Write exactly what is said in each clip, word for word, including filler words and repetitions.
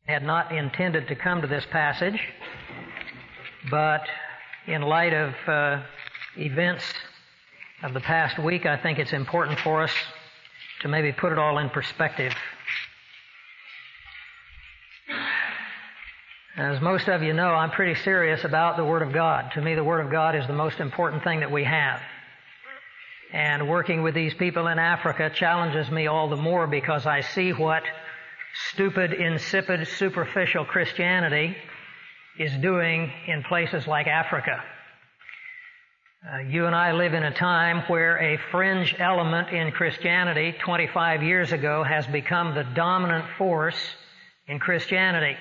Had not intended to come to this passage, but in light of uh, events of the past week, I think it's important for us to maybe put it all in perspective. As most of you know, I'm pretty serious about the Word of God. To me, the Word of God is the most important thing that we have. And working with these people in Africa challenges me all the more because I see what stupid, insipid, superficial Christianity is doing in places like Africa. Uh, you and I live in a time where a fringe element in Christianity twenty-five years ago has become the dominant force in Christianity.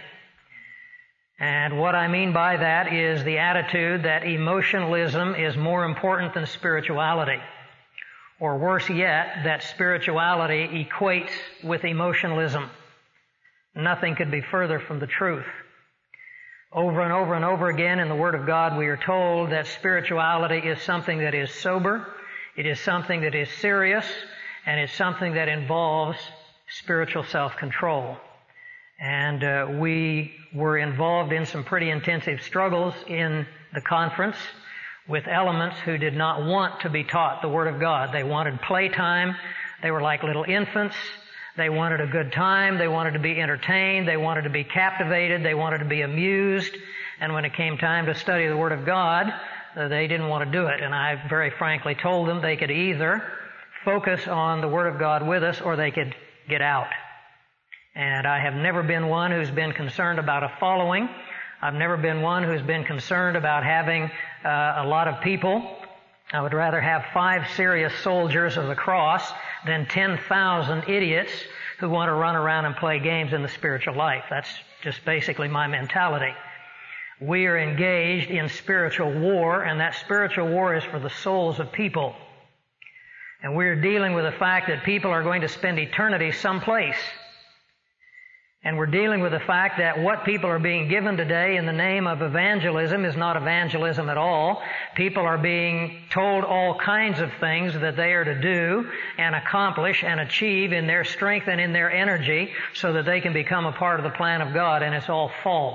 And what I mean by that is the attitude that emotionalism is more important than spirituality. Or worse yet, that spirituality equates with emotionalism. Nothing could be further from the truth. Over and over and over again in the Word of God we are told that spirituality is something that is sober, it is something that is serious, and it's something that involves spiritual self-control. And uh, we were involved in some pretty intensive struggles in the conference with elements who did not want to be taught the Word of God. They wanted playtime. They were like little infants. They wanted a good time. They wanted to be entertained. They wanted to be captivated. They wanted to be amused. And when it came time to study the Word of God, uh, they didn't want to do it. And I very frankly told them they could either focus on the Word of God with us or they could get out. And I have never been one who's been concerned about a following. I've never been one who's been concerned about having uh, a lot of people. I would rather have five serious soldiers of the cross than ten thousand idiots who want to run around and play games in the spiritual life. That's just basically my mentality. We are engaged in spiritual war, and that spiritual war is for the souls of people. And we're dealing with the fact that people are going to spend eternity someplace. And we're dealing with the fact that what people are being given today in the name of evangelism is not evangelism at all. People are being told all kinds of things that they are to do and accomplish and achieve in their strength and in their energy so that they can become a part of the plan of God, and it's all false.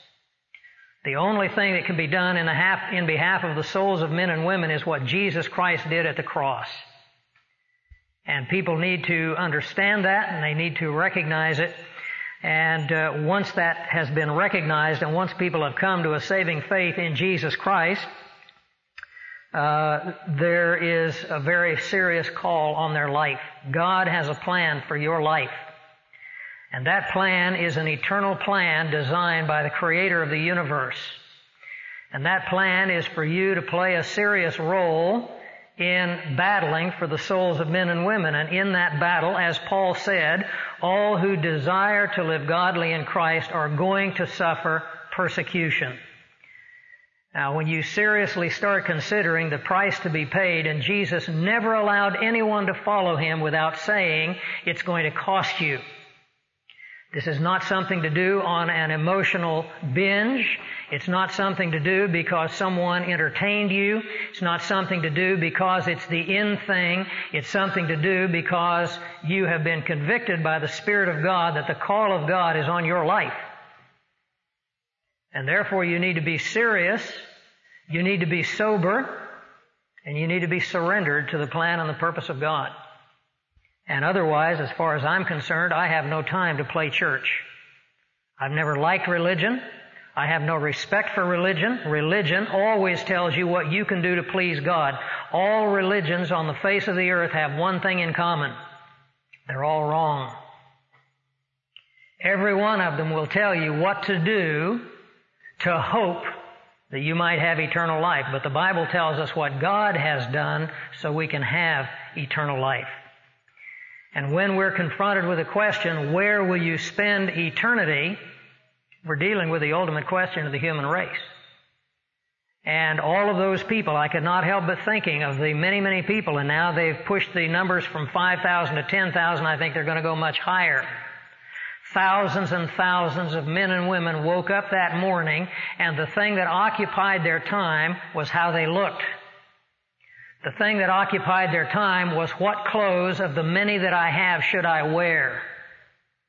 The only thing that can be done in, the half, in behalf of the souls of men and women is what Jesus Christ did at the cross. And people need to understand that, and they need to recognize it. And uh, once that has been recognized and once people have come to a saving faith in Jesus Christ, uh, there is a very serious call on their life. God has a plan for your life. And that plan is an eternal plan designed by the Creator of the universe. And that plan is for you to play a serious role in battling for the souls of men and women. And in that battle, as Paul said, all who desire to live godly in Christ are going to suffer persecution. Now, when you seriously start considering the price to be paid, and Jesus never allowed anyone to follow Him without saying, it's going to cost you. This is not something to do on an emotional binge. It's not something to do because someone entertained you. It's not something to do because it's the in thing. It's something to do because you have been convicted by the Spirit of God that the call of God is on your life. And therefore you need to be serious, you need to be sober, and you need to be surrendered to the plan and the purpose of God. And otherwise, as far as I'm concerned, I have no time to play church. I've never liked religion. I have no respect for religion. Religion always tells you what you can do to please God. All religions on the face of the earth have one thing in common. They're all wrong. Every one of them will tell you what to do to hope that you might have eternal life. But the Bible tells us what God has done so we can have eternal life. And when we're confronted with a question, where will you spend eternity? We're dealing with the ultimate question of the human race. And all of those people, I could not help but thinking of the many, many people, and now they've pushed the numbers from five thousand to ten thousand. I think they're going to go much higher. Thousands and thousands of men and women woke up that morning, and the thing that occupied their time was how they looked. The thing that occupied their time was what clothes of the many that I have should I wear.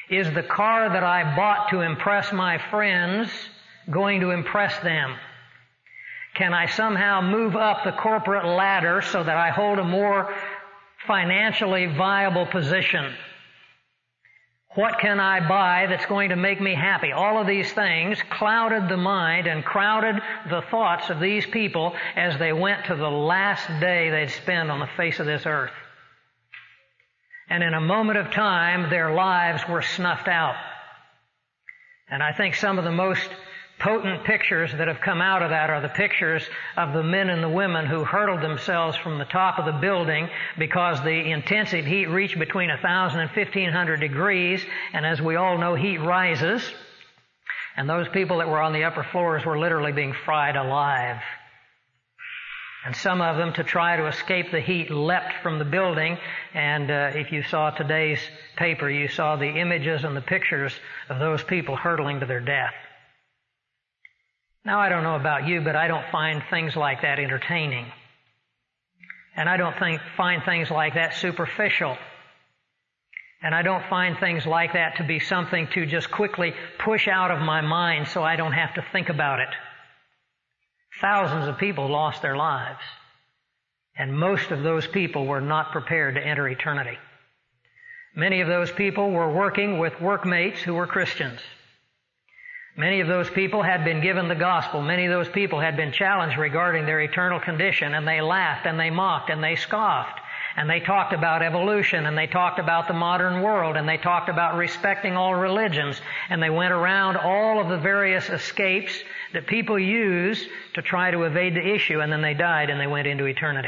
Is the car that I bought to impress my friends going to impress them? Can I somehow move up the corporate ladder so that I hold a more financially viable position? What can I buy that's going to make me happy? All of these things clouded the mind and crowded the thoughts of these people as they went to the last day they'd spend on the face of this earth. And in a moment of time, their lives were snuffed out. And I think some of the most potent pictures that have come out of that are the pictures of the men and the women who hurled themselves from the top of the building because the intensive heat reached between one thousand and fifteen hundred degrees, and as we all know, heat rises, and those people that were on the upper floors were literally being fried alive. And some of them, to try to escape the heat, leapt from the building, and uh, if you saw today's paper, you saw the images and the pictures of those people hurtling to their death. Now, I don't know about you, but I don't find things like that entertaining. And I don't think, find things like that superficial. And I don't find things like that to be something to just quickly push out of my mind so I don't have to think about it. Thousands of people lost their lives. And most of those people were not prepared to enter eternity. Many of those people were working with workmates who were Christians. Many of those people had been given the gospel. Many of those people had been challenged regarding their eternal condition, and they laughed and they mocked and they scoffed. And they talked about evolution, and they talked about the modern world, and they talked about respecting all religions, and they went around all of the various escapes that people use to try to evade the issue, and then they died and they went into eternity.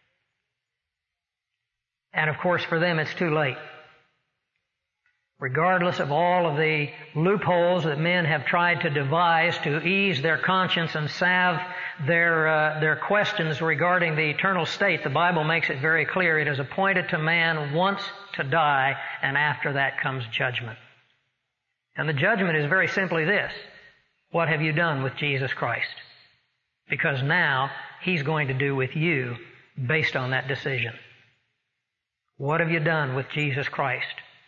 And of course, for them, it's too late. Regardless of all of the loopholes that men have tried to devise to ease their conscience and salve their uh, their questions regarding the eternal state, the Bible makes it very clear it is appointed to man once to die, and after that comes judgment. And the judgment is very simply this: what have you done with Jesus Christ? Because now He's going to do with you based on that decision. What have you done with Jesus Christ?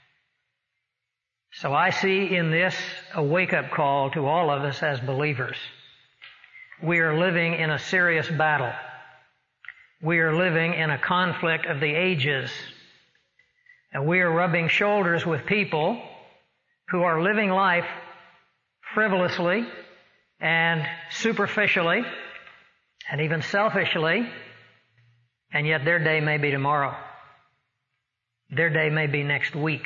So I see in this a wake-up call to all of us as believers. We are living in a serious battle. We are living in a conflict of the ages. And we are rubbing shoulders with people who are living life frivolously and superficially and even selfishly, and yet their day may be tomorrow. Their day may be next week.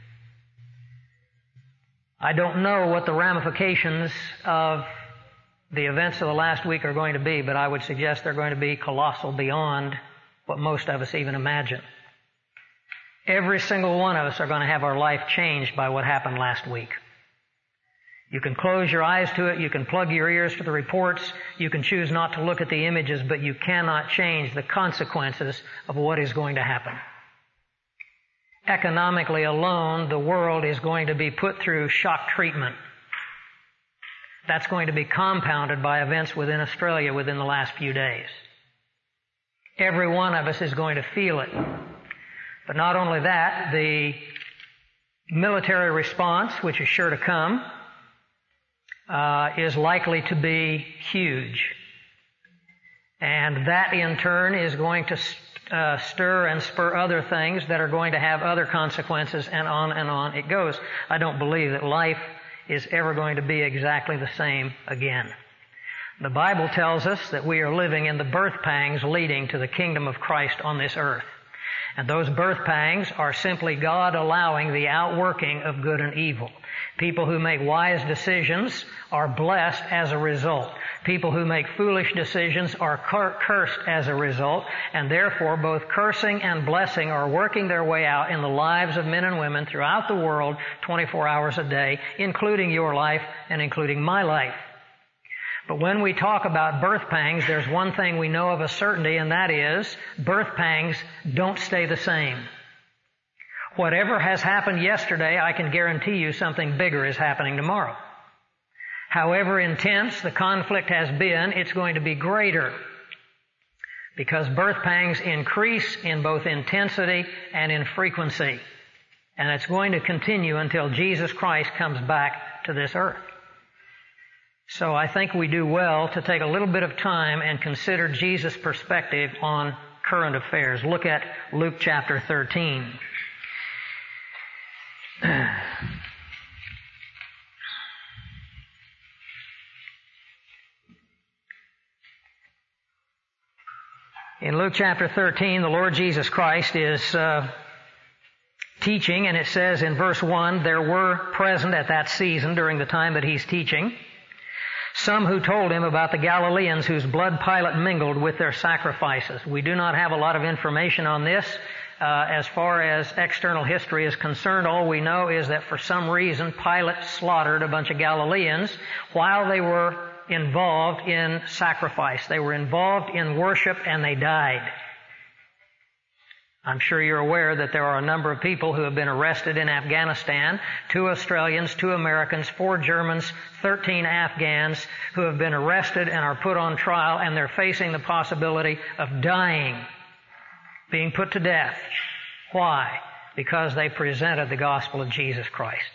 I don't know what the ramifications of the events of the last week are going to be, but I would suggest they're going to be colossal beyond what most of us even imagine. Every single one of us are going to have our life changed by what happened last week. You can close your eyes to it, you can plug your ears to the reports, you can choose not to look at the images, but you cannot change the consequences of what is going to happen. Economically alone, the world is going to be put through shock treatment. That's going to be compounded by events within Australia within the last few days. Every one of us is going to feel it. But not only that, the military response, which is sure to come, uh, is likely to be huge. And that in turn is going to Uh, stir and spur other things that are going to have other consequences, and on and on it goes. I don't believe that life is ever going to be exactly the same again. The Bible tells us that we are living in the birth pangs leading to the kingdom of Christ on this earth. And those birth pangs are simply God allowing the outworking of good and evil. People who make wise decisions are blessed as a result. People who make foolish decisions are cur- cursed as a result, and therefore both cursing and blessing are working their way out in the lives of men and women throughout the world twenty-four hours a day, including your life and including my life. But when we talk about birth pangs, there's one thing we know of a certainty, and that is birth pangs don't stay the same. Whatever has happened yesterday, I can guarantee you something bigger is happening tomorrow. However intense the conflict has been, it's going to be greater, because birth pangs increase in both intensity and in frequency. And it's going to continue until Jesus Christ comes back to this earth. So I think we do well to take a little bit of time and consider Jesus' perspective on current affairs. Look at Luke chapter thirteen. In Luke chapter thirteen, the Lord Jesus Christ is uh, teaching, and it says in verse one, there were present at that season during the time that he's teaching some who told him about the Galileans whose blood Pilate mingled with their sacrifices. We do not have a lot of information on this. Uh, as far as external history is concerned, all we know is that for some reason Pilate slaughtered a bunch of Galileans while they were involved in sacrifice. They were involved in worship and they died. I'm sure you're aware that there are a number of people who have been arrested in Afghanistan, two Australians, two Americans, four Germans, thirteen Afghans who have been arrested and are put on trial, and they're facing the possibility of dying, being put to death. Why? Because they presented the gospel of Jesus Christ.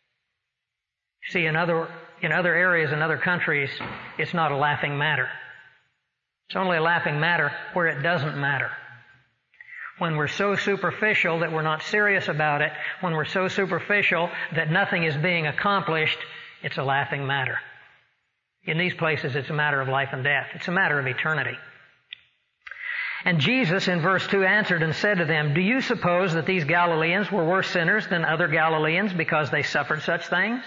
See, in other, in other areas, in other countries, it's not a laughing matter. It's only a laughing matter where it doesn't matter. When we're so superficial that we're not serious about it, when we're so superficial that nothing is being accomplished, it's a laughing matter. In these places, it's a matter of life and death. It's a matter of eternity. And Jesus, in verse two, answered and said to them, do you suppose that these Galileans were worse sinners than other Galileans because they suffered such things?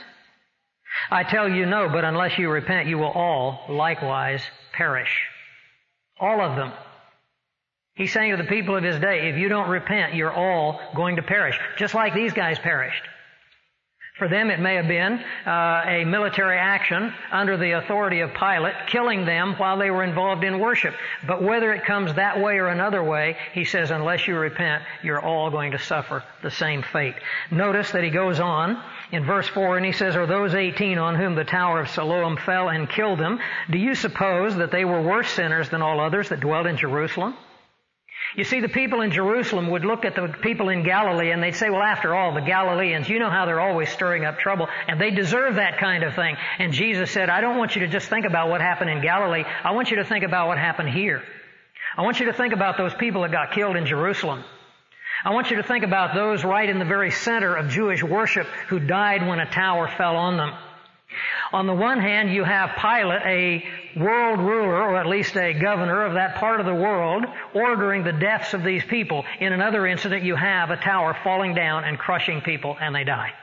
I tell you no, but unless you repent, you will all likewise perish. All of them. He's saying to the people of his day, if you don't repent, you're all going to perish, just like these guys perished. For them, it may have been uh, a military action under the authority of Pilate, killing them while they were involved in worship. But whether it comes that way or another way, he says, unless you repent, you're all going to suffer the same fate. Notice that he goes on in verse four, and he says, are those eighteen on whom the tower of Siloam fell and killed them, do you suppose that they were worse sinners than all others that dwelt in Jerusalem? You see, the people in Jerusalem would look at the people in Galilee and they'd say, well, after all, the Galileans, you know how they're always stirring up trouble, and they deserve that kind of thing. And Jesus said, I don't want you to just think about what happened in Galilee. I want you to think about what happened here. I want you to think about those people that got killed in Jerusalem. I want you to think about those right in the very center of Jewish worship who died when a tower fell on them. On the one hand, you have Pilate, a world ruler, or at least a governor of that part of the world, ordering the deaths of these people. In another incident, you have a tower falling down and crushing people, and they die.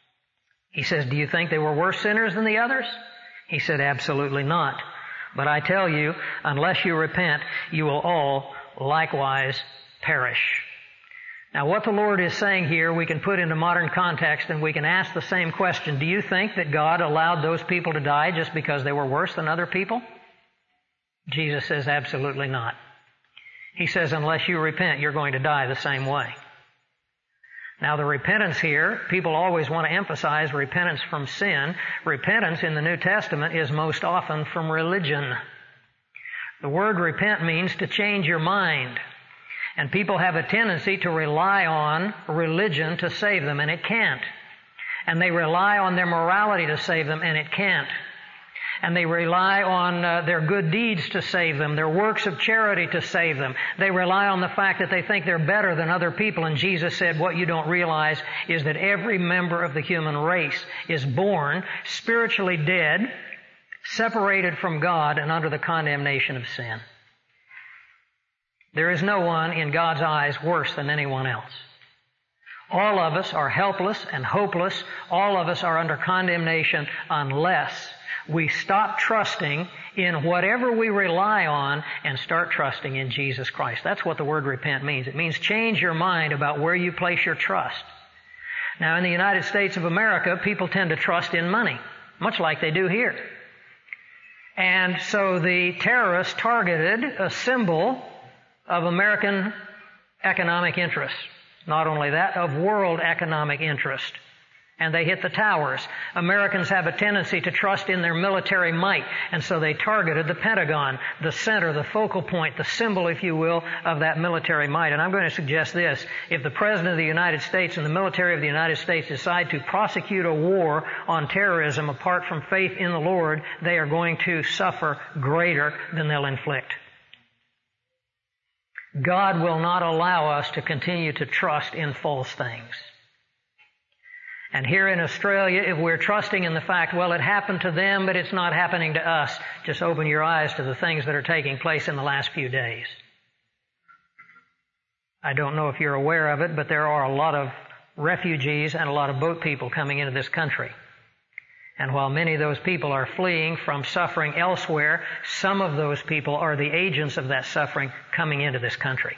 He says, do you think they were worse sinners than the others? He said, absolutely not. But I tell you, unless you repent, you will all likewise perish. Now, what the Lord is saying here, we can put into modern context, and we can ask the same question. Do you think that God allowed those people to die just because they were worse than other people? Jesus says absolutely not. He says unless you repent, you're going to die the same way. Now, the repentance here, people always want to emphasize repentance from sin. Repentance in the New Testament is most often from religion. The word repent means to change your mind. And people have a tendency to rely on religion to save them, and it can't. And they rely on their morality to save them, and it can't. And they rely on uh, their good deeds to save them, their works of charity to save them. They rely on the fact that they think they're better than other people. And Jesus said, what you don't realize is that every member of the human race is born spiritually dead, separated from God, and under the condemnation of sin. There is no one in God's eyes worse than anyone else. All of us are helpless and hopeless. All of us are under condemnation unless we stop trusting in whatever we rely on and start trusting in Jesus Christ. That's what the word repent means. It means change your mind about where you place your trust. Now, in the United States of America, people tend to trust in money, much like they do here. And so the terrorists targeted a symbol of American economic interest. Not only that, of world economic interest. and they hit the towers. Americans have a tendency to trust in their military might, and so they targeted the Pentagon, the center, the focal point, the symbol, if you will, of that military might. And I'm going to suggest this. If the President of the United States and the military of the United States decide to prosecute a war on terrorism apart from faith in the Lord, they are going to suffer greater than they'll inflict. God will not allow us to continue to trust in false things. And here in Australia, if we're trusting in the fact, well, it happened to them, but it's not happening to us, just open your eyes to the things that are taking place in the last few days. I don't know if you're aware of it, but there are a lot of refugees and a lot of boat people coming into this country. And while many of those people are fleeing from suffering elsewhere, some of those people are the agents of that suffering coming into this country.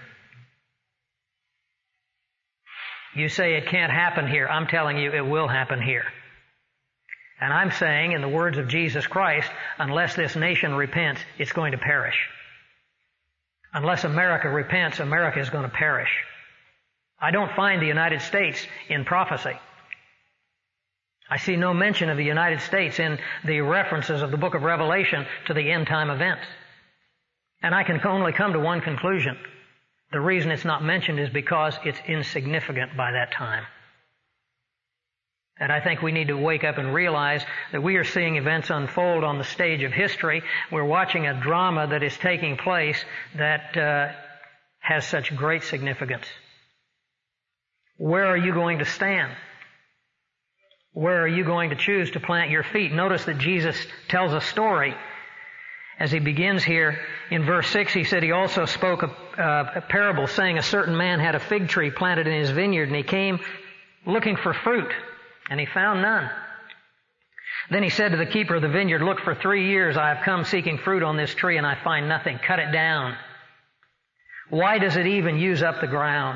You say it can't happen here. I'm telling you it will happen here. And I'm saying, in the words of Jesus Christ, unless this nation repents, it's going to perish. Unless America repents, America is going to perish. I don't find the United States in prophecy. I see no mention of the United States in the references of the book of Revelation to the end time events. And I can only come to one conclusion. The reason it's not mentioned is because it's insignificant by that time. And I think we need to wake up and realize that we are seeing events unfold on the stage of history. We're watching a drama that is taking place that uh, has such great significance. Where are you going to stand? Where are you going to choose to plant your feet? Notice that Jesus tells a story. As he begins here in verse six, he said he also spoke a, uh, a parable, saying a certain man had a fig tree planted in his vineyard, and he came looking for fruit, and he found none. Then he said to the keeper of the vineyard, look, for three years I have come seeking fruit on this tree, and I find nothing. Cut it down. Why does it even use up the ground?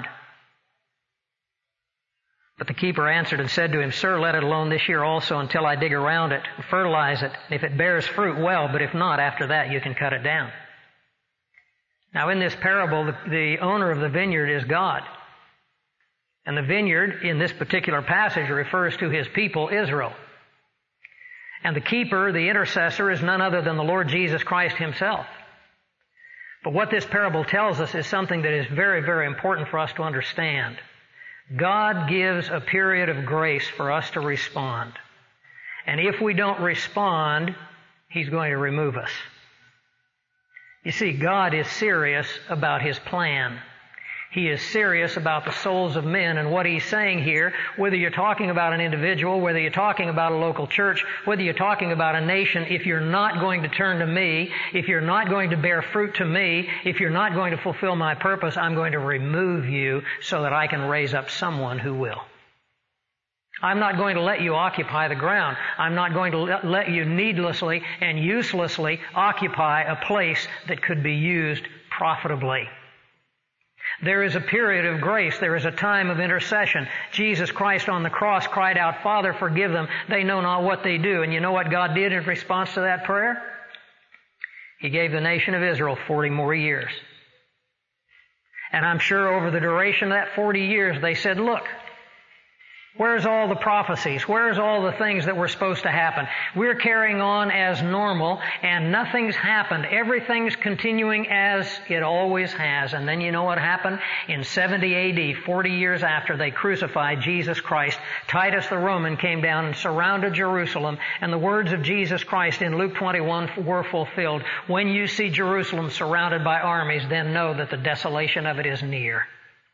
But the keeper answered and said to him, Sir, let it alone this year also until I dig around it and fertilize it. If it bears fruit, well, but if not, after that you can cut it down. Now in this parable, the, the owner of the vineyard is God. And the vineyard in this particular passage refers to his people, Israel. And the keeper, the intercessor, is none other than the Lord Jesus Christ himself. But what this parable tells us is something that is very, very important for us to understand. God gives a period of grace for us to respond. And if we don't respond, He's going to remove us. You see, God is serious about His plan. He is serious about the souls of men, and what He's saying here, whether you're talking about an individual, whether you're talking about a local church, whether you're talking about a nation, if you're not going to turn to me, if you're not going to bear fruit to me, if you're not going to fulfill my purpose, I'm going to remove you so that I can raise up someone who will. I'm not going to let you occupy the ground. I'm not going to let you needlessly and uselessly occupy a place that could be used profitably. There is a period of grace. There is a time of intercession. Jesus Christ on the cross cried out, Father, forgive them. They know not what they do. And you know what God did in response to that prayer? He gave the nation of Israel forty more years. And I'm sure over the duration of that forty years, they said, look, where's all the prophecies? Where's all the things that were supposed to happen? We're carrying on as normal, and nothing's happened. Everything's continuing as it always has. And then you know what happened? In seventy A D, forty years after they crucified Jesus Christ, Titus the Roman came down and surrounded Jerusalem, and the words of Jesus Christ in Luke twenty-one were fulfilled. When you see Jerusalem surrounded by armies, then know that the desolation of it is near.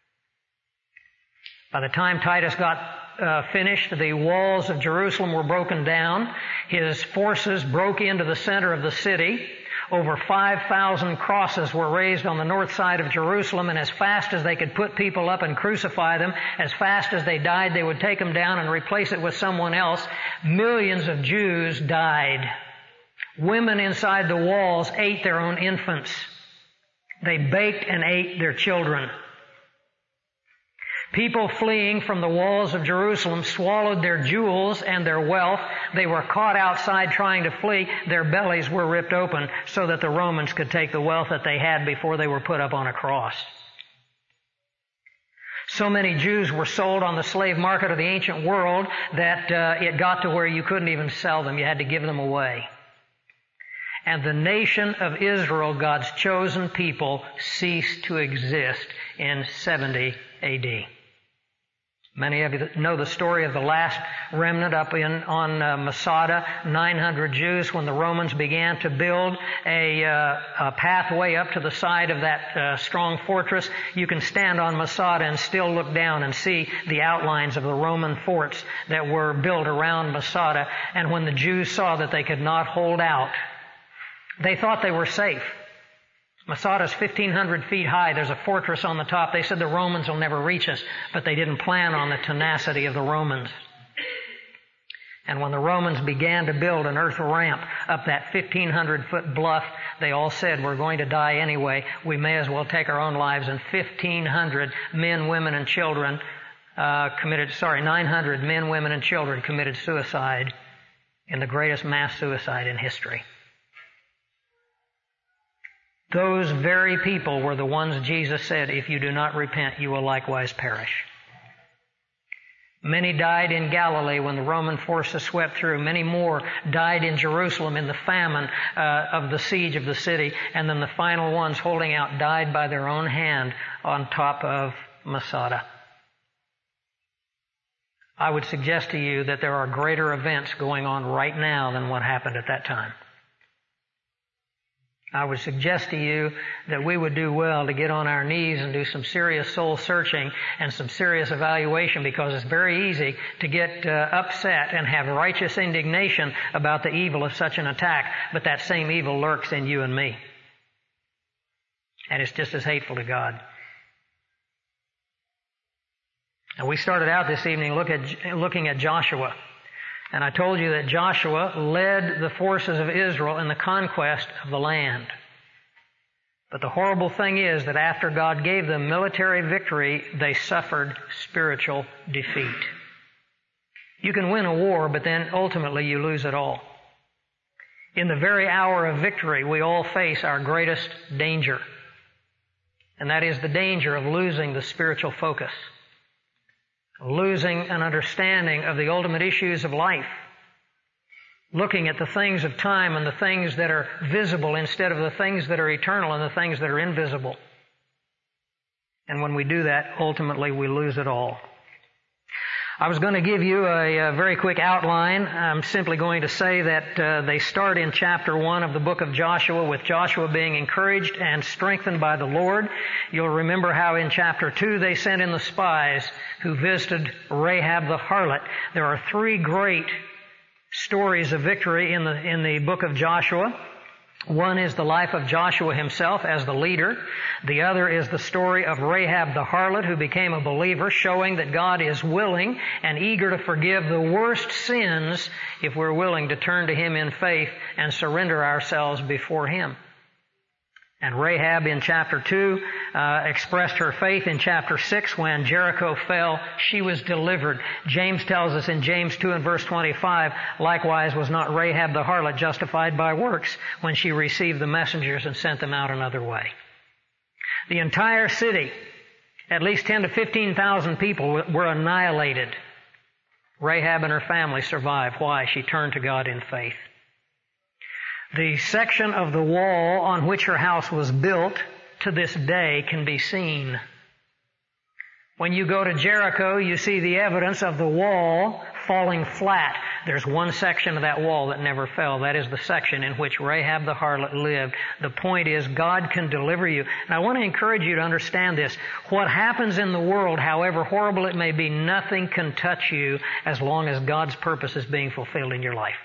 By the time Titus got Uh, finished, the walls of Jerusalem were broken down. His forces broke into the center of the city. Over five thousand crosses were raised on the north side of Jerusalem, and as fast as they could put people up and crucify them, as fast as they died, they would take them down and replace it with someone else. Millions of Jews died. Women inside the walls ate their own infants. They baked and ate their children. People fleeing from the walls of Jerusalem swallowed their jewels and their wealth. They were caught outside trying to flee. Their bellies were ripped open so that the Romans could take the wealth that they had before they were put up on a cross. So many Jews were sold on the slave market of the ancient world that uh, it got to where you couldn't even sell them. You had to give them away. And the nation of Israel, God's chosen people, ceased to exist in seventy A D. Many of you know the story of the last remnant up in on uh, Masada, nine hundred Jews, when the Romans began to build a, uh, a pathway up to the side of that uh, strong fortress. You can stand on Masada and still look down and see the outlines of the Roman forts that were built around Masada. And when the Jews saw that they could not hold out, they thought they were safe. Masada's fifteen hundred feet high. There's a fortress on the top. They said the Romans will never reach us, but they didn't plan on the tenacity of the Romans. And when the Romans began to build an earth ramp up that fifteen hundred foot bluff, they all said, we're going to die anyway. We may as well take our own lives. And fifteen hundred men, women, and children uh, committed, sorry, nine hundred men, women, and children committed suicide in the greatest mass suicide in history. Those very people were the ones Jesus said, if you do not repent, you will likewise perish. Many died in Galilee when the Roman forces swept through. Many more died in Jerusalem in the famine uh, of the siege of the city. And then the final ones holding out died by their own hand on top of Masada. I would suggest to you that there are greater events going on right now than what happened at that time. I would suggest to you that we would do well to get on our knees and do some serious soul searching and some serious evaluation, because it's very easy to get uh, upset and have righteous indignation about the evil of such an attack, but that same evil lurks in you and me. And it's just as hateful to God. And we started out this evening look at, looking at Joshua. And I told you that Joshua led the forces of Israel in the conquest of the land. But the horrible thing is that after God gave them military victory, they suffered spiritual defeat. You can win a war, but then ultimately you lose it all. In the very hour of victory, we all face our greatest danger. And that is the danger of losing the spiritual focus. Losing an understanding of the ultimate issues of life. Looking at the things of time and the things that are visible instead of the things that are eternal and the things that are invisible. And when we do that, ultimately we lose it all. I was going to give you a, a very quick outline. I'm simply going to say that uh, they start in chapter one of the book of Joshua with Joshua being encouraged and strengthened by the Lord. You'll remember how in chapter two they sent in the spies who visited Rahab the harlot. There are three great stories of victory in the in the book of Joshua. One is the life of Joshua himself as the leader. The other is the story of Rahab the harlot, who became a believer, showing that God is willing and eager to forgive the worst sins if we're willing to turn to Him in faith and surrender ourselves before Him. And Rahab in chapter two uh, expressed her faith in chapter six when Jericho fell. She was delivered. James tells us in James two and verse twenty-five, likewise was not Rahab the harlot justified by works when she received the messengers and sent them out another way. The entire city, at least ten to fifteen thousand people were annihilated. Rahab and her family survived. Why? She turned to God in faith. The section of the wall on which her house was built to this day can be seen. When you go to Jericho, you see the evidence of the wall falling flat. There's one section of that wall that never fell. That is the section in which Rahab the harlot lived. The point is, God can deliver you. And I want to encourage you to understand this. What happens in the world, however horrible it may be, nothing can touch you as long as God's purpose is being fulfilled in your life.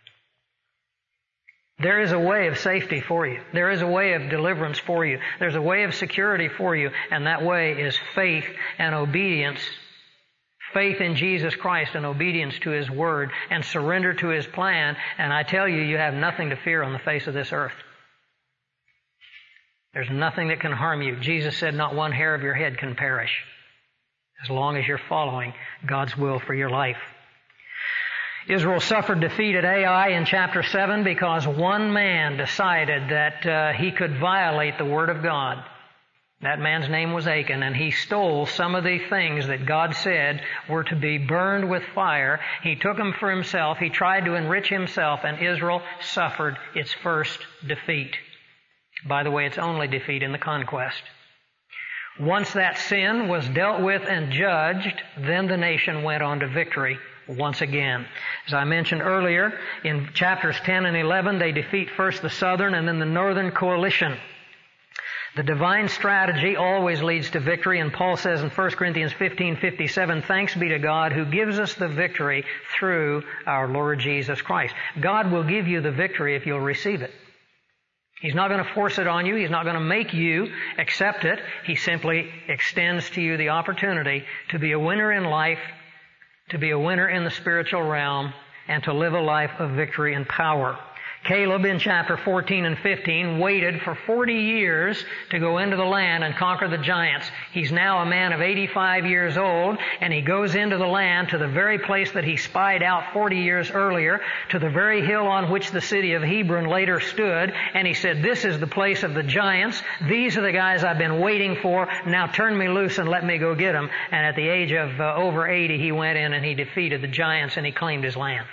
There is a way of safety for you. There is a way of deliverance for you. There's a way of security for you, and that way is faith and obedience. Faith in Jesus Christ and obedience to His Word and surrender to His plan, and I tell you, you have nothing to fear on the face of this earth. There's nothing that can harm you. Jesus said not one hair of your head can perish as long as you're following God's will for your life. Israel suffered defeat at Ai in chapter seven because one man decided that uh, he could violate the Word of God. That man's name was Achan, and he stole some of the things that God said were to be burned with fire. He took them for himself. He tried to enrich himself, and Israel suffered its first defeat. By the way, its only defeat in the conquest. Once that sin was dealt with and judged, then the nation went on to victory once again. As I mentioned earlier, in chapters ten and eleven, they defeat first the southern and then the northern coalition. The divine strategy always leads to victory, and Paul says in First Corinthians fifteen fifty-seven, "Thanks be to God who gives us the victory through our Lord Jesus Christ." God will give you the victory if you'll receive it. He's not going to force it on you. He's not going to make you accept it. He simply extends to you the opportunity to be a winner in life, to be a winner in the spiritual realm, and to live a life of victory and power. Caleb in chapter fourteen and fifteen waited for forty years to go into the land and conquer the giants. He's now a man of eighty-five years old, and he goes into the land to the very place that he spied out forty years earlier, to the very hill on which the city of Hebron later stood, and he said, "This is the place of the giants. These are the guys I've been waiting for. Now turn me loose and let me go get them." And at the age of uh, over eighty, he went in and he defeated the giants and he claimed his land.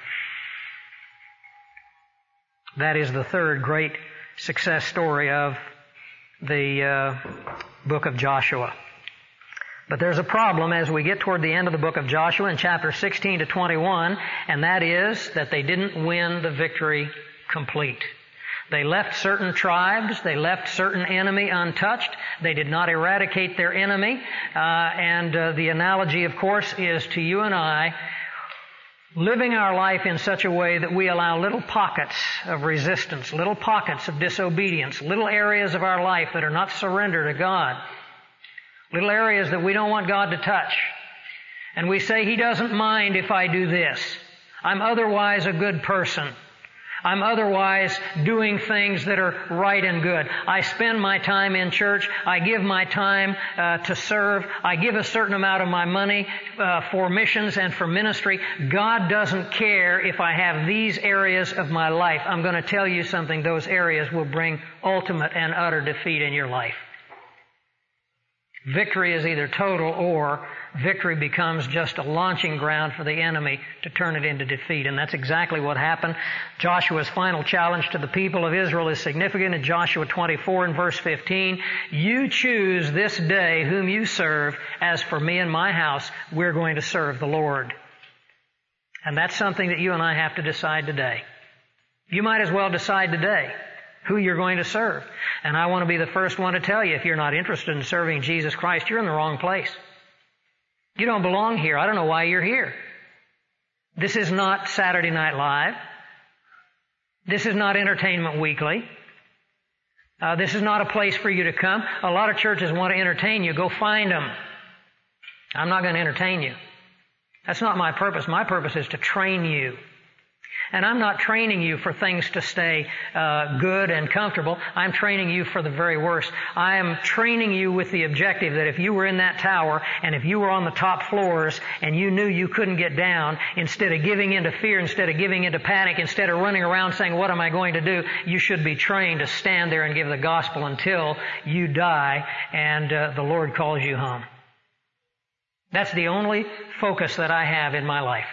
That is the third great success story of the uh, book of Joshua. But there's a problem as we get toward the end of the book of Joshua in chapter sixteen to twenty-one, and that is that they didn't win the victory complete. They left certain tribes, they left certain enemy untouched, they did not eradicate their enemy, uh, and uh, the analogy, of course, is to you and I, living our life in such a way that we allow little pockets of resistance, little pockets of disobedience, little areas of our life that are not surrendered to God, little areas that we don't want God to touch. And we say, He doesn't mind if I do this. I'm otherwise a good person. I'm otherwise doing things that are right and good. I spend my time in church. I give my time uh, to serve. I give a certain amount of my money uh, for missions and for ministry. God doesn't care if I have these areas of my life. I'm going to tell you something. Those areas will bring ultimate and utter defeat in your life. Victory is either total, or victory becomes just a launching ground for the enemy to turn it into defeat. And that's exactly what happened. Joshua's final challenge to the people of Israel is significant in Joshua twenty-four and verse fifteen. "You choose this day whom you serve. As for me and my house, we're going to serve the Lord." And that's something that you and I have to decide today. You might as well decide today who you're going to serve. And I want to be the first one to tell you, if you're not interested in serving Jesus Christ, you're in the wrong place. You don't belong here. I don't know why you're here. This is not Saturday Night Live. This is not Entertainment Weekly. Uh, this is not a place for you to come. A lot of churches want to entertain you. Go find them. I'm not going to entertain you. That's not my purpose. My purpose is to train you. And I'm not training you for things to stay uh, good and comfortable. I'm training you for the very worst. I am training you with the objective that if you were in that tower and if you were on the top floors and you knew you couldn't get down, instead of giving into fear, instead of giving into panic, instead of running around saying, "What am I going to do?" you should be trained to stand there and give the gospel until you die and uh, the Lord calls you home. That's the only focus that I have in my life.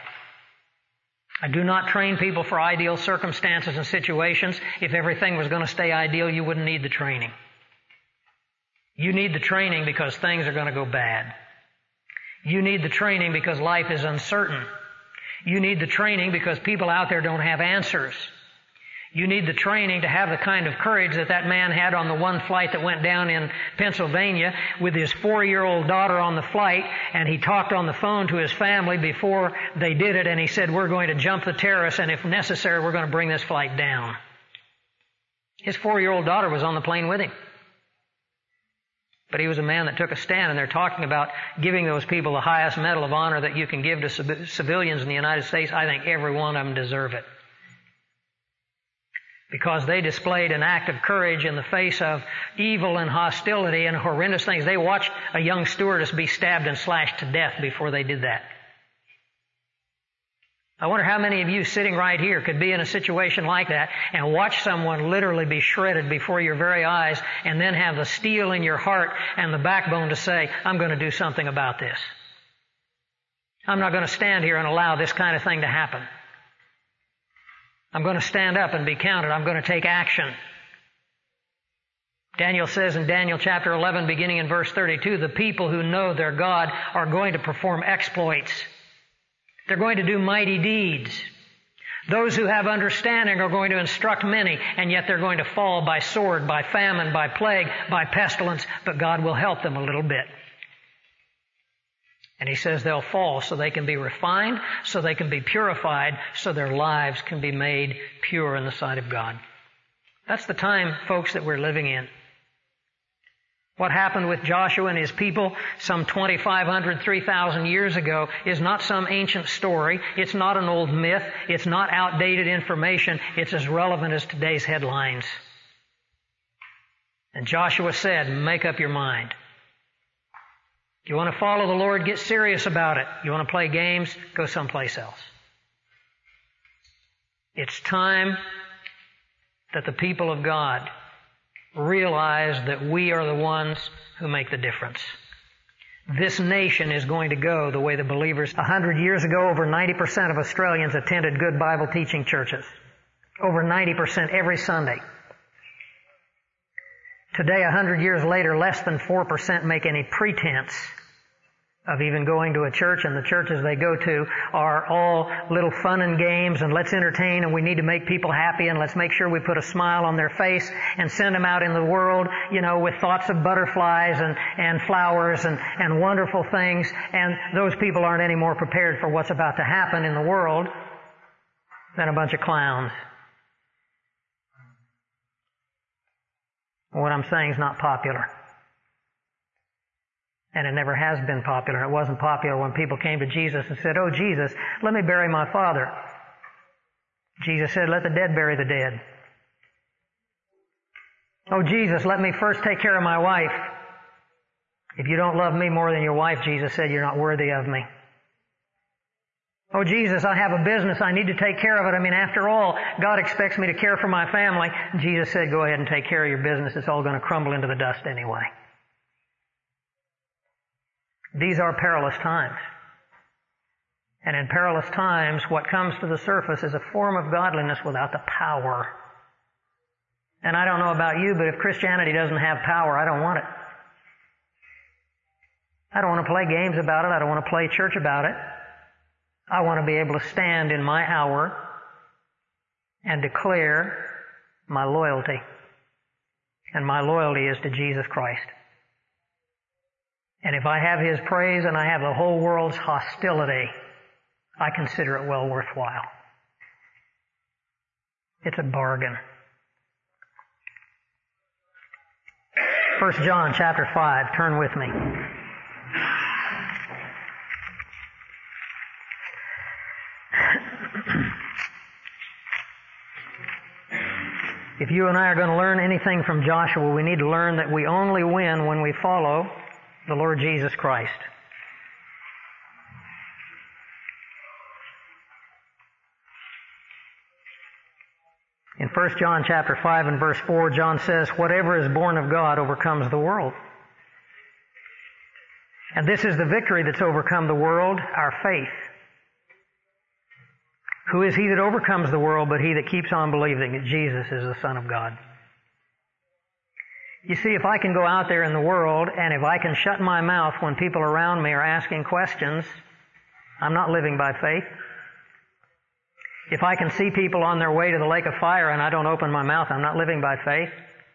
I do not train people for ideal circumstances and situations. If everything was going to stay ideal, you wouldn't need the training. You need the training because things are going to go bad. You need the training because life is uncertain. You need the training because people out there don't have answers. You need the training to have the kind of courage that that man had on the one flight that went down in Pennsylvania with his four-year-old daughter on the flight, and he talked on the phone to his family before they did it, and he said, "We're going to jump the terrorists, and if necessary, we're going to bring this flight down." His four-year-old daughter was on the plane with him. But he was a man that took a stand, and they're talking about giving those people the highest medal of honor that you can give to civilians in the United States. I think every one of them deserve it, because they displayed an act of courage in the face of evil and hostility and horrendous things. They watched a young stewardess be stabbed and slashed to death before they did that. I wonder how many of you sitting right here could be in a situation like that and watch someone literally be shredded before your very eyes and then have the steel in your heart and the backbone to say, I'm going to do something about this. I'm not going to stand here and allow this kind of thing to happen. I'm going to stand up and be counted. I'm going to take action. Daniel says in Daniel chapter eleven, beginning in verse thirty-two, the people who know their God are going to perform exploits. They're going to do mighty deeds. Those who have understanding are going to instruct many, and yet they're going to fall by sword, by famine, by plague, by pestilence, but God will help them a little bit. And he says they'll fall so they can be refined, so they can be purified, so their lives can be made pure in the sight of God. That's the time, folks, that we're living in. What happened with Joshua and his people some twenty-five hundred, three thousand years ago is not some ancient story. It's not an old myth. It's not outdated information. It's as relevant as today's headlines. And Joshua said, make up your mind. You want to follow the Lord? Get serious about it. You want to play games? Go someplace else. It's time that the people of God realize that we are the ones who make the difference. This nation is going to go the way the believers. A hundred years ago, over ninety percent of Australians attended good Bible teaching churches. Over ninety percent every Sunday. Today, a hundred years later, less than four percent make any pretense of even going to a church, and the churches they go to are all little fun and games, and let's entertain, and we need to make people happy, and let's make sure we put a smile on their face and send them out in the world, you know, with thoughts of butterflies and, and flowers and, and wonderful things, and those people aren't any more prepared for what's about to happen in the world than a bunch of clowns. What I'm saying is not popular. And it never has been popular. It wasn't popular when people came to Jesus and said, oh, Jesus, let me bury my father. Jesus said, let the dead bury the dead. Oh, Jesus, let me first take care of my wife. If you don't love me more than your wife, Jesus said, you're not worthy of me. Oh, Jesus, I have a business. I need to take care of it. I mean, after all, God expects me to care for my family. Jesus said, go ahead and take care of your business. It's all going to crumble into the dust anyway. These are perilous times. And in perilous times, what comes to the surface is a form of godliness without the power. And I don't know about you, but if Christianity doesn't have power, I don't want it. I don't want to play games about it. I don't want to play church about it. I want to be able to stand in my hour and declare my loyalty. And my loyalty is to Jesus Christ. And if I have His praise and I have the whole world's hostility, I consider it well worthwhile. It's a bargain. First John chapter five, turn with me. If you and I are going to learn anything from Joshua, we need to learn that we only win when we follow the Lord Jesus Christ. In First John chapter five and verse four, John says, whatever is born of God overcomes the world. And this is the victory that's overcome the world, our faith. Who is he that overcomes the world but he that keeps on believing that Jesus is the Son of God? You see, if I can go out there in the world and if I can shut my mouth when people around me are asking questions, I'm not living by faith. If I can see people on their way to the lake of fire and I don't open my mouth, I'm not living by faith.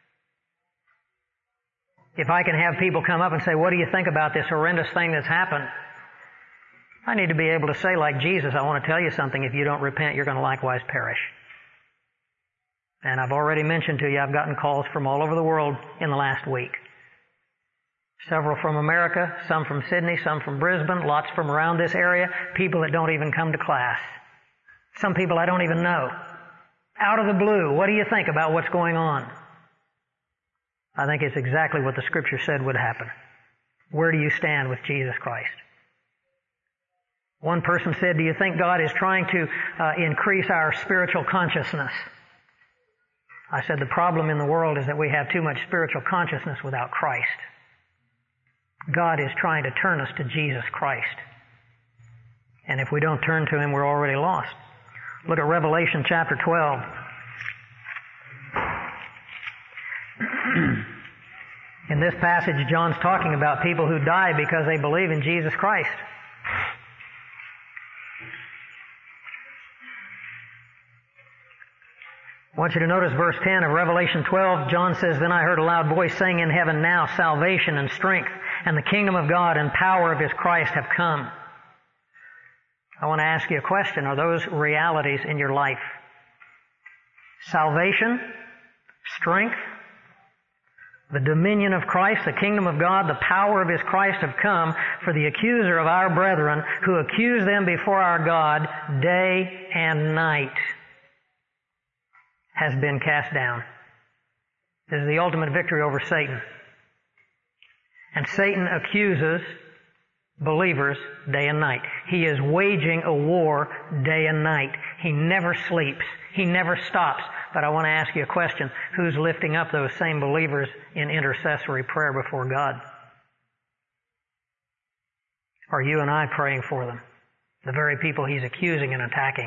If I can have people come up and say, what do you think about this horrendous thing that's happened? I need to be able to say, like Jesus, I want to tell you something. If you don't repent, you're going to likewise perish. And I've already mentioned to you, I've gotten calls from all over the world in the last week. Several from America, some from Sydney, some from Brisbane, lots from around this area, people that don't even come to class. Some people I don't even know. Out of the blue, what do you think about what's going on? I think it's exactly what the Scripture said would happen. Where do you stand with Jesus Christ? One person said, do you think God is trying to uh, increase our spiritual consciousness? I said, the problem in the world is that we have too much spiritual consciousness without Christ. God is trying to turn us to Jesus Christ. And if we don't turn to Him, we're already lost. Look at Revelation chapter twelve. In this passage, John's talking about people who die because they believe in Jesus Christ. I want you to notice verse ten of Revelation twelve. John says, Then I heard a loud voice saying in heaven, Now salvation and strength and the kingdom of God and power of His Christ have come. I want to ask you a question. Are those realities in your life? Salvation, strength, the dominion of Christ, the kingdom of God, the power of His Christ have come, for the accuser of our brethren who accuse them before our God day and night has been cast down. This is the ultimate victory over Satan. And Satan accuses believers day and night. He is waging a war day and night. He never sleeps. He never stops. But I want to ask you a question. Who's lifting up those same believers in intercessory prayer before God? Are you and I praying for them? The very people he's accusing and attacking.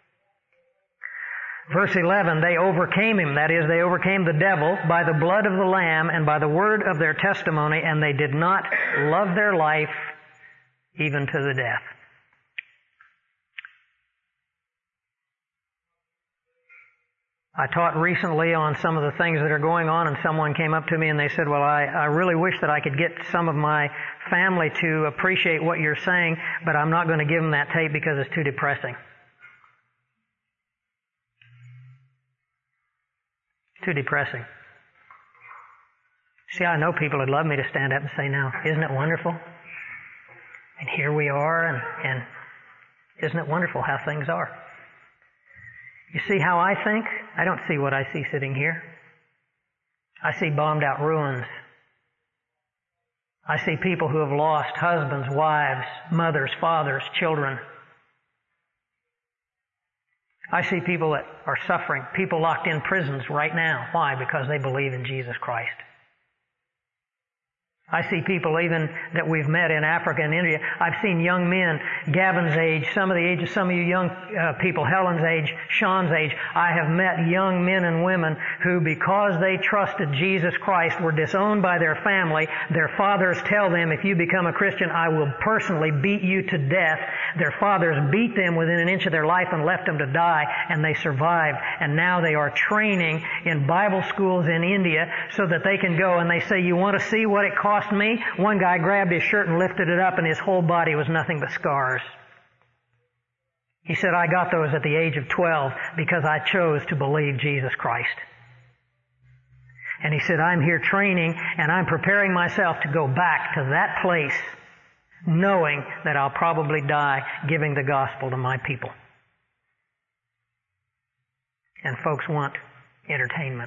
Verse eleven, they overcame him, that is, they overcame the devil by the blood of the Lamb and by the word of their testimony, and they did not love their life even to the death. I taught recently on some of the things that are going on, and someone came up to me and they said, well, I, I really wish that I could get some of my family to appreciate what you're saying, but I'm not going to give them that tape because it's too depressing. Too depressing. See, I know people would love me to stand up and say, now, isn't it wonderful? And here we are, and, and isn't it wonderful how things are? You see how I think? I don't see what I see sitting here. I see bombed out ruins. I see people who have lost husbands, wives, mothers, fathers, children. I see people that are suffering, people locked in prisons right now. Why? Because they believe in Jesus Christ. I see people even that we've met in Africa and India. I've seen young men, Gavin's age, some of the ages, some of you young uh, people, Helen's age, Sean's age. I have met young men and women who, because they trusted Jesus Christ, were disowned by their family. Their fathers tell them, if you become a Christian, I will personally beat you to death. Their fathers beat them within an inch of their life and left them to die, and they survived. And now they are training in Bible schools in India so that they can go and they say, you want to see what it cost me? One guy grabbed his shirt and lifted it up, and his whole body was nothing but scars. He said, I got those at the age of twelve because I chose to believe Jesus Christ. And he said, I'm here training and I'm preparing myself to go back to that place knowing that I'll probably die giving the gospel to my people. And folks want entertainment.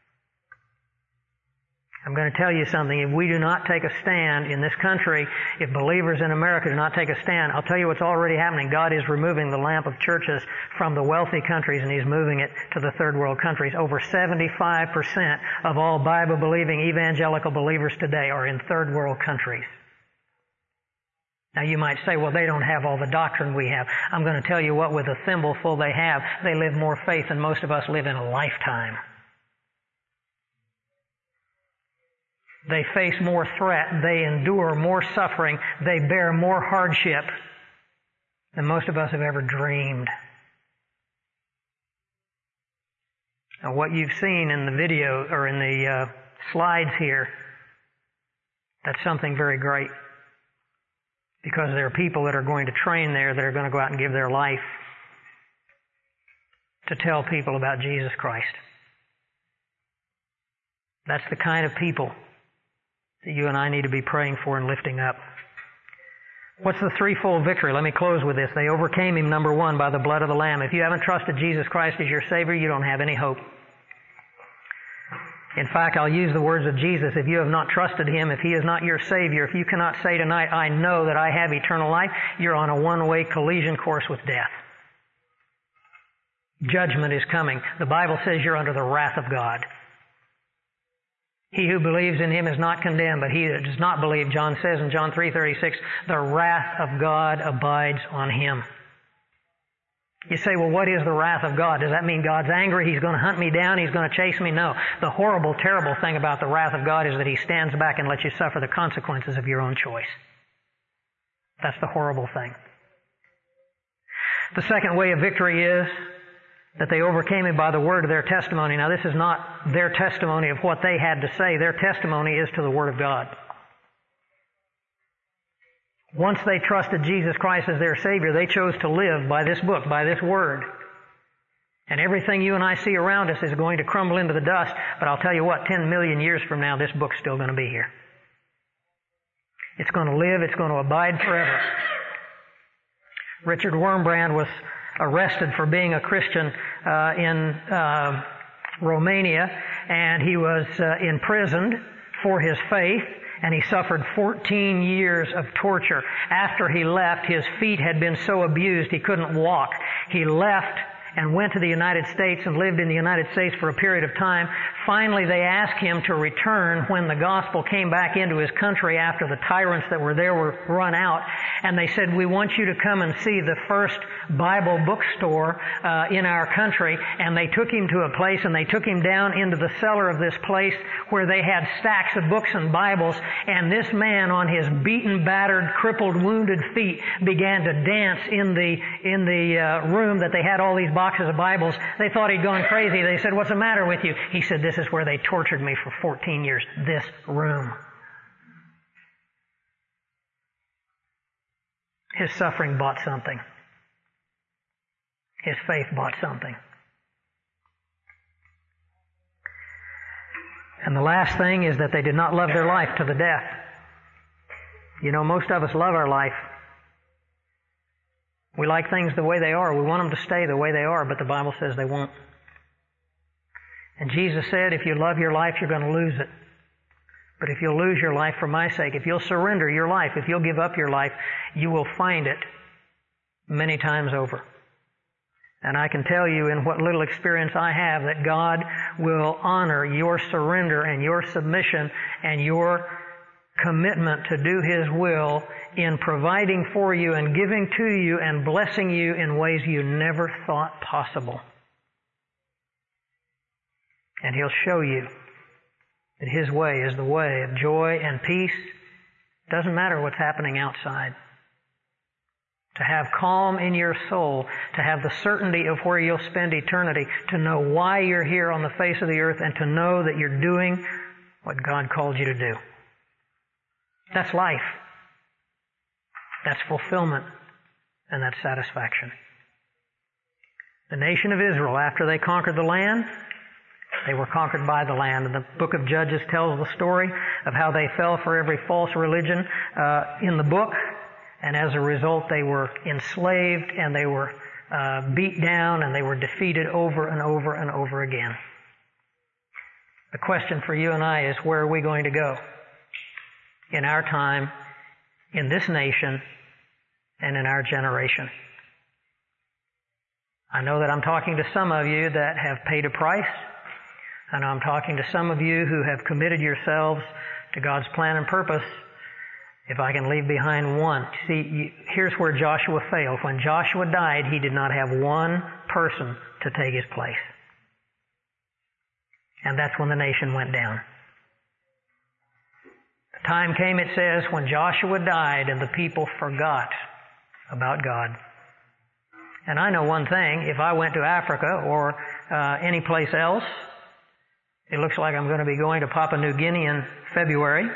I'm going to tell you something. If we do not take a stand in this country, if believers in America do not take a stand, I'll tell you what's already happening. God is removing the lamp of churches from the wealthy countries, and He's moving it to the third world countries. Over seventy-five percent of all Bible-believing evangelical believers today are in third world countries. Now you might say, well, they don't have all the doctrine we have. I'm going to tell you what, with a thimbleful they have, they live more faith than most of us live in a lifetime. They face more threat. They endure more suffering. They bear more hardship than most of us have ever dreamed. Now, what you've seen in the video or in the uh, slides here, that's something very great. Because there are people that are going to train there that are going to go out and give their life to tell people about Jesus Christ. That's the kind of people that you and I need to be praying for and lifting up. What's the threefold victory? Let me close with this. They overcame him, number one, by the blood of the Lamb. If you haven't trusted Jesus Christ as your Savior, you don't have any hope. In fact, I'll use the words of Jesus. If you have not trusted Him, if He is not your Savior, if you cannot say tonight, I know that I have eternal life, you're on a one-way collision course with death. Judgment is coming. The Bible says you're under the wrath of God. He who believes in Him is not condemned, but he that does not believe, John says in John three thirty-six, the wrath of God abides on him. You say, well, what is the wrath of God? Does that mean God's angry? He's going to hunt me down? He's going to chase me? No. The horrible, terrible thing about the wrath of God is that He stands back and lets you suffer the consequences of your own choice. That's the horrible thing. The second way of victory is that they overcame Him by the word of their testimony. Now, this is not their testimony of what they had to say. Their testimony is to the Word of God. Once they trusted Jesus Christ as their Savior, they chose to live by this book, by this Word. And everything you and I see around us is going to crumble into the dust, but I'll tell you what, ten million years from now, this book's still going to be here. It's going to live, it's going to abide forever. Richard Wurmbrand was arrested for being a Christian uh, in uh, Romania, and he was uh, imprisoned for his faith. And he suffered fourteen years of torture. After he left, his feet had been so abused he couldn't walk. He left and went to the United States and lived in the United States for a period of time. Finally, they asked him to return when the gospel came back into his country after the tyrants that were there were run out. And they said, we want you to come and see the first Bible bookstore uh, in our country. And they took him to a place, and they took him down into the cellar of this place where they had stacks of books and Bibles. And this man, on his beaten, battered, crippled, wounded feet, began to dance in the in the uh, room that they had all these boxes of Bibles. They thought he'd gone crazy. They said, what's the matter with you? He said, this is where they tortured me for fourteen years. This room. His suffering bought something. His faith bought something. And the last thing is that they did not love their life to the death. You know, most of us love our life. We like things the way they are. We want them to stay the way they are, but the Bible says they won't. And Jesus said, if you love your life, you're going to lose it. But if you'll lose your life for my sake, if you'll surrender your life, if you'll give up your life, you will find it many times over. And I can tell you in what little experience I have that God will honor your surrender and your submission and your commitment to do His will in providing for you and giving to you and blessing you in ways you never thought possible. And He'll show you that His way is the way of joy and peace. Doesn't matter what's happening outside. To have calm in your soul, to have the certainty of where you'll spend eternity, to know why you're here on the face of the earth, and to know that you're doing what God called you to do. That's life. That's fulfillment. And that's satisfaction. The nation of Israel, after they conquered the land, they were conquered by the land. And the book of Judges tells the story of how they fell for every false religion uh, in the book. And as a result, they were enslaved and they were uh, beat down and they were defeated over and over and over again. The question for you and I is, where are we going to go in our time, in this nation, and in our generation? I know that I'm talking to some of you that have paid a price. And I'm talking to some of you who have committed yourselves to God's plan and purpose. If I can leave behind one. See, you, here's where Joshua failed. When Joshua died, he did not have one person to take his place. And that's when the nation went down. The time came, it says, when Joshua died and the people forgot about God. And I know one thing. If I went to Africa or uh, any place else, it looks like I'm going to be going to Papua New Guinea in February.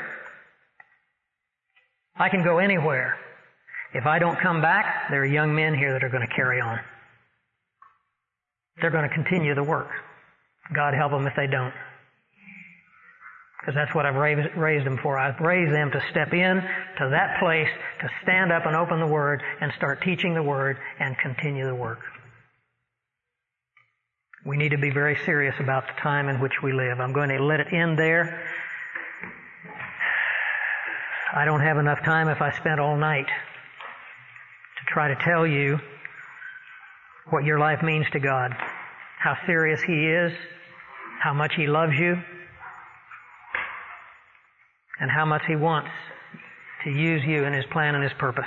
I can go anywhere. If I don't come back, there are young men here that are going to carry on. They're going to continue the work. God help them if they don't. Because that's what I've raised, raised them for. I've raised them to step in to that place, to stand up and open the Word and start teaching the Word and continue the work. We need to be very serious about the time in which we live. I'm going to let it end there. I don't have enough time if I spent all night to try to tell you what your life means to God, how serious He is, how much He loves you, and how much He wants to use you in His plan and His purpose.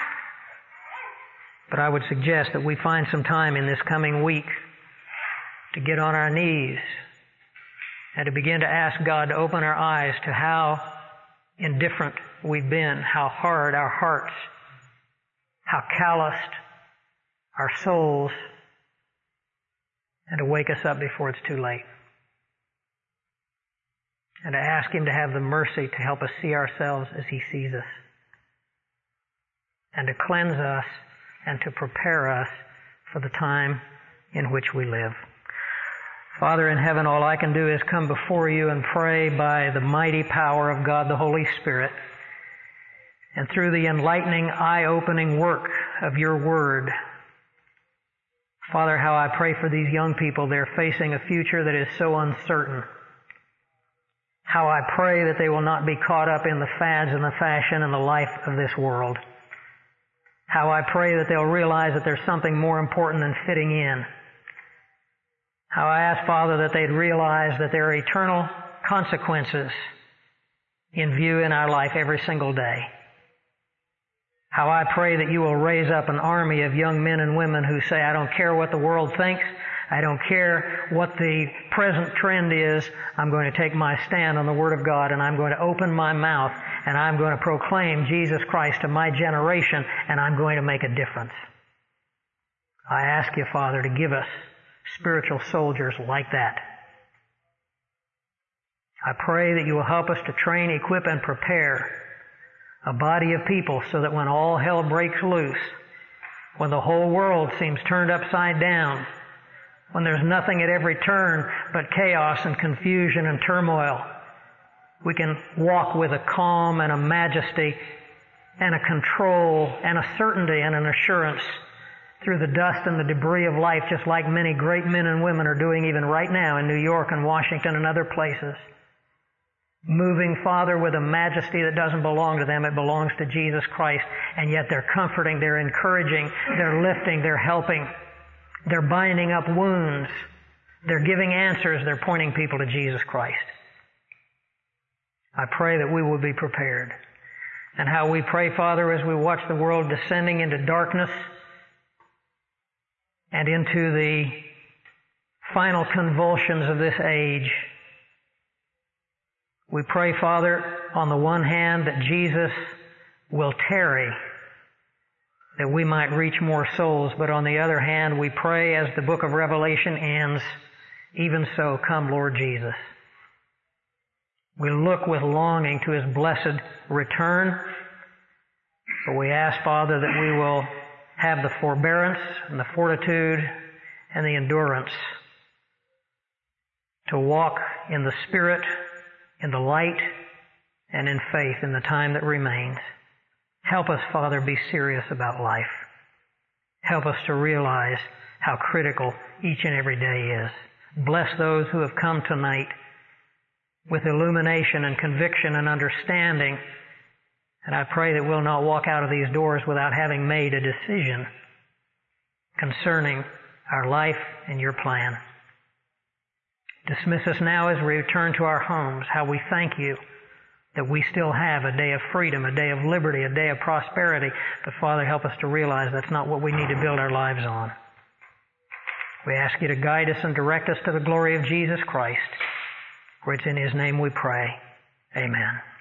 But I would suggest that we find some time in this coming week to get on our knees and to begin to ask God to open our eyes to how indifferent we've been, how hard our hearts, how calloused our souls, and to wake us up before it's too late. And to ask Him to have the mercy to help us see ourselves as He sees us, and to cleanse us and to prepare us for the time in which we live. Father in heaven, all I can do is come before you and pray by the mighty power of God the Holy Spirit, and through the enlightening, eye-opening work of your Word. Father, how I pray for these young people. They're facing a future that is so uncertain. How I pray that they will not be caught up in the fads and the fashion and the life of this world. How I pray that they'll realize that there's something more important than fitting in. How I ask, Father, that they'd realize that there are eternal consequences in view in our life every single day. How I pray that you will raise up an army of young men and women who say, I don't care what the world thinks, I don't care what the present trend is, I'm going to take my stand on the Word of God, and I'm going to open my mouth, and I'm going to proclaim Jesus Christ to my generation, and I'm going to make a difference. I ask you, Father, to give us spiritual soldiers like that. I pray that you will help us to train, equip, and prepare a body of people so that when all hell breaks loose, when the whole world seems turned upside down, when there's nothing at every turn but chaos and confusion and turmoil, we can walk with a calm and a majesty and a control and a certainty and an assurance through the dust and the debris of life, just like many great men and women are doing even right now in New York and Washington and other places. Moving, Father, with a majesty that doesn't belong to them, it belongs to Jesus Christ, and yet they're comforting, they're encouraging, they're lifting, they're helping, they're binding up wounds, they're giving answers, they're pointing people to Jesus Christ. I pray that we will be prepared. And how we pray, Father, as we watch the world descending into darkness and into the final convulsions of this age. We pray, Father, on the one hand, that Jesus will tarry, that we might reach more souls, but on the other hand, we pray as the book of Revelation ends, even so, come, Lord Jesus. We look with longing to His blessed return, but we ask, Father, that we will have the forbearance and the fortitude and the endurance to walk in the Spirit, in the light, and in faith in the time that remains. Help us, Father, be serious about life. Help us to realize how critical each and every day is. Bless those who have come tonight with illumination and conviction and understanding. And I pray that we'll not walk out of these doors without having made a decision concerning our life and your plan. Dismiss us now as we return to our homes. How we thank you that we still have a day of freedom, a day of liberty, a day of prosperity. But Father, help us to realize that's not what we need to build our lives on. We ask you to guide us and direct us to the glory of Jesus Christ. For it's in His name we pray. Amen.